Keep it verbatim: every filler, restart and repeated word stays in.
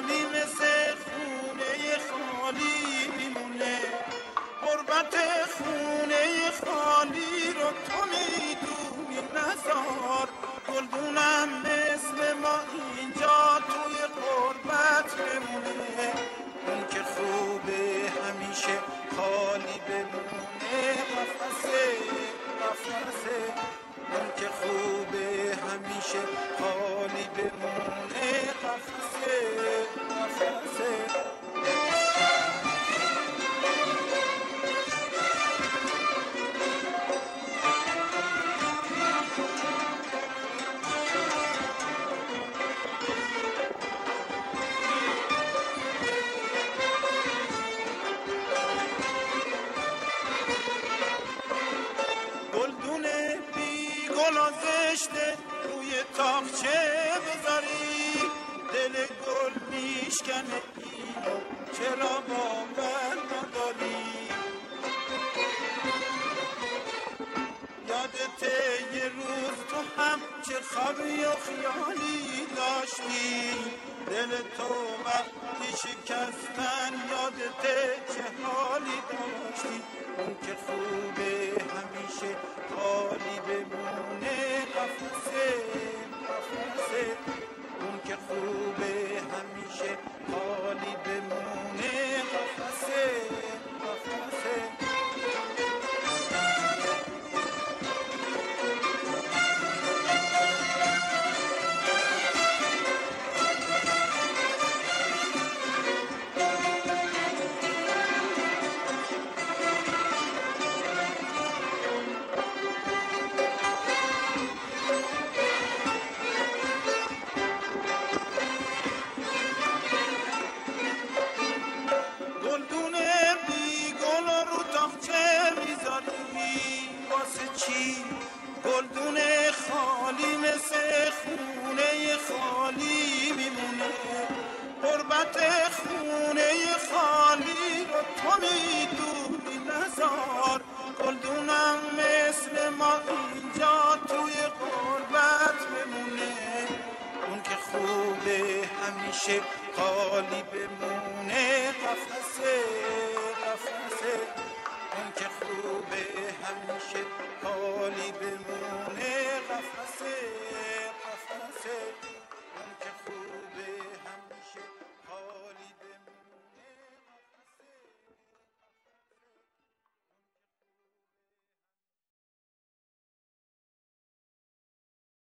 خالی مثل خونه خالی میمونه. غربت خونه خالی رو تو میدونی نزار، گلدونم مثل ما اینجا توی غربت بمونه. اون که خوبه همیشه خالی بمونه، قفسه قفسه. اون که خوبه همیشه خالی بمونه، قفسه قفسه. روی تاقچه بذاری دل گل میشکنه، اینو چرا باور نداری؟ یادته یه روز تو هم چه خوابی و خیالی داشتی؟ دل تو وقتی شکستن یادته چه حالی داشتی؟ اون که خوبه همیشه خالی بمونه، قفسه قفسه. اون که خوبه همیشه خالی بمونه، قفسه قفسه. گلدون خالی مثل خونه خالی میمونه. غربت خونه خالی رو تو میدونی نزار، گلدونم مثل ما اینجا توی غربت بمونه. اون که خوبه همیشه خالی بمونه،